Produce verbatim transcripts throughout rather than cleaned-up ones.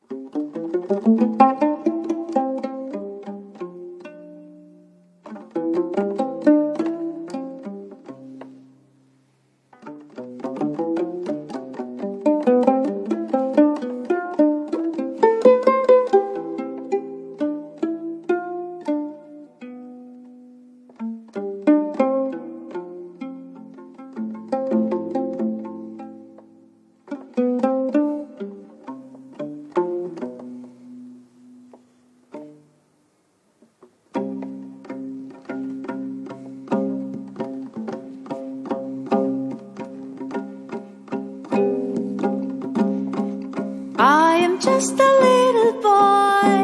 I am just a little boy,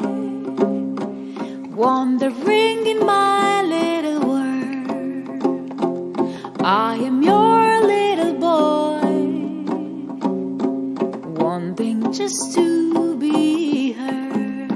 wandering in my little world. I am your little boy, wanting just to be heard.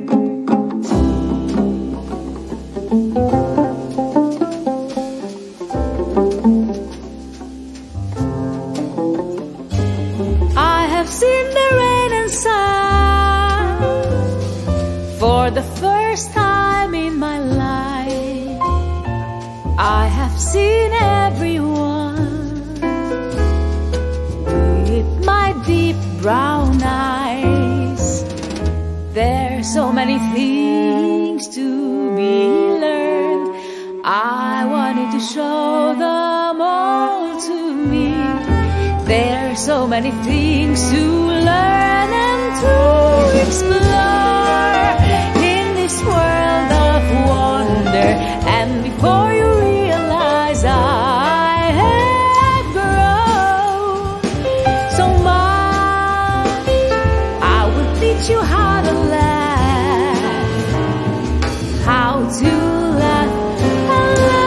I have seen the rain and sun for the first time in my life. I have seen everyone with my deep brown eyes. There's so many things to be learned. I wanted to show them all to me. There's so many things to learn and to explore in this world of wonder. And before you realize I have grown so much, I will teach you how to laugh, how to laugh and laugh.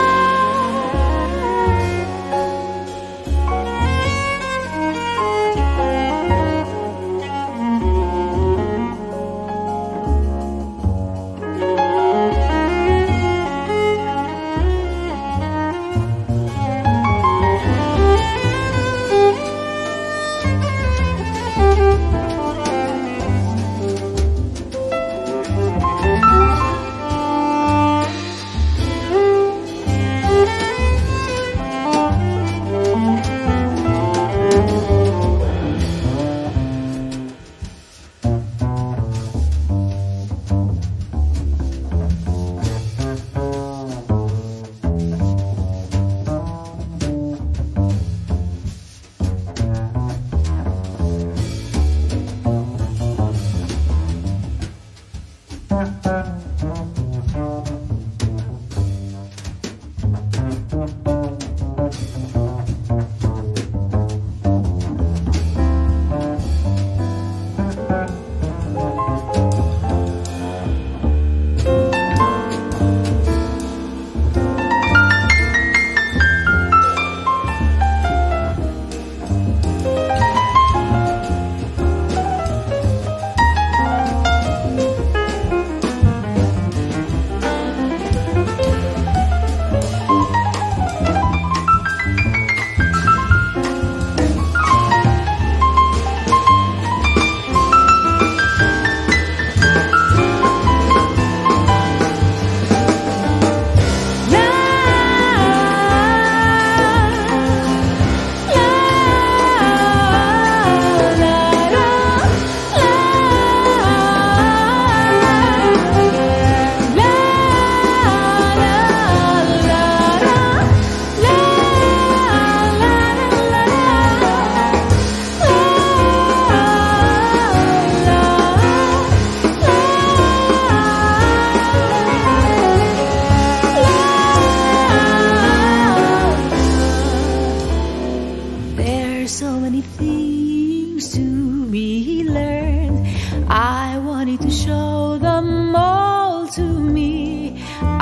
I wanted to show them all to me.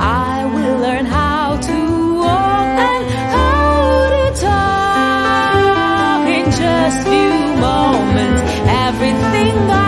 I will learn how to walk and how to talk in just few moments. Everything I